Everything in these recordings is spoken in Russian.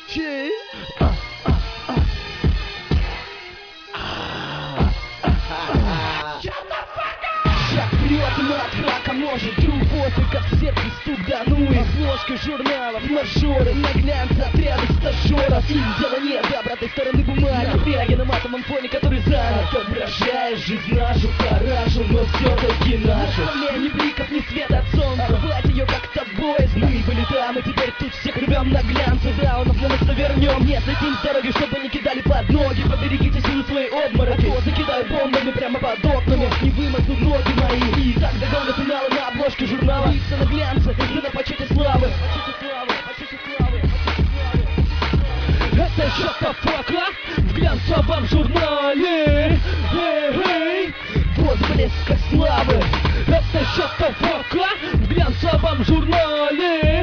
Че? Шаг вперед, но от храка может друг воздуха в сердце стук, да ну и обложка журналов, мажоры, на глянце отряды стажеров. Им дела нет до обратной стороны бумаги, напряги на матовом фоне, который занят. Отображая жизнь нашу, парашу, но все-таки нашу. Ни бликов, ни света от солнца, рвать ее как тобой. Мы были там и теперь тут всех рвем на глянце. Даунов на место вернем, не следим с дороги, чтобы не кидали под ноги. Поберегите силы свои обмороки, а то закидаю бомбами прямо под окнами. Не вымокнут ноги мои, и так догонят финалы на обложке журнала. Лица на глянце, мы на почете славы. Это shut the fuck up в глянцевом журнале. Вот блеск славы. Это shut the fuck up в глянцевом журнале.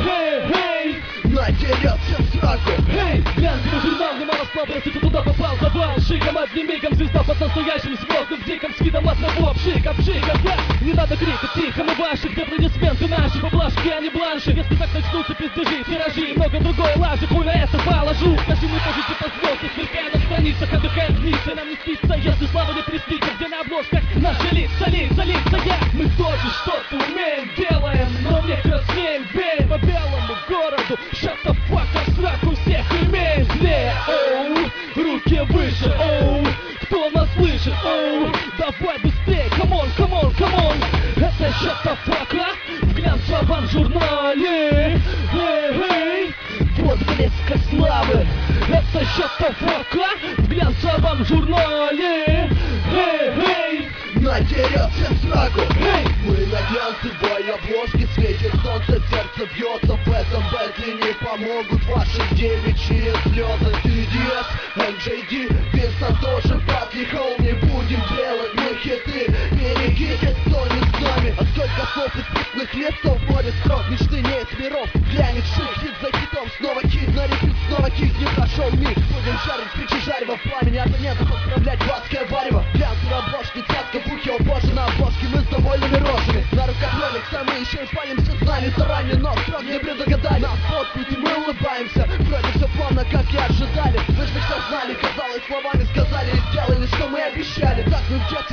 Натерет всем сраку. Эй, глянцевый журнал, немало славы, если ты туда попал. Завал шиком, одним мигом звезда под настоящим звездным вдиком с видом одного обшика, да. Не надо крикать тихо, мы ваши, где аплодисменты наши, поблажки, а не бланши. Если так начнутся пиздежи, тиражи и много другой лажи, хуй на это положу. Скажи, мы тоже типа звезды, сверкая на страницах, отдыхаем вниз, и нам не спится, если слава не приснится, где на обложках наши лица, я. Мы тоже что-то умеем, делаем, но мне краснеем, бей по белому городу. Shut the fuck up, сраку всех имеем злее, оу, руки выше, оу, кто нас слышит, оу, давай быстрее, come on. Это shut the fuck up в глянцевом журнале. Вот блеск славы. Это shut the fuck up в глянцевом журнале. Натерет всем сраку. Мы на глянцевой обложке, светит солнце, сердце бьется. В этом бэтле не помогут ваши девичьи слезы. TDS, NJD, Винстон тоже батли. Хоу, не будем делать мы хиты. Берегитесь, кто не с нами. А сколько слов испытанных лицов, море строк, мечты не из миров. Глянет шик, хит за хитом, снова кит, на репит, снова кит. Не прошел миг, будем жарить печи жарево в пламени. Оппонентов отправлять в адское варево. Глянцевые обложки, цацка, бухи, позже на обложке мы с довольными рожами. На руках ролик, мы еще и палимся, знали заранее, но строк не предугадали. Нас фоткают и мы улыбаемся, вроде все плавно, как и ожидали. Вы же все знали, казалось, словами сказали и сделали, что мы обещали. Так мы в детстве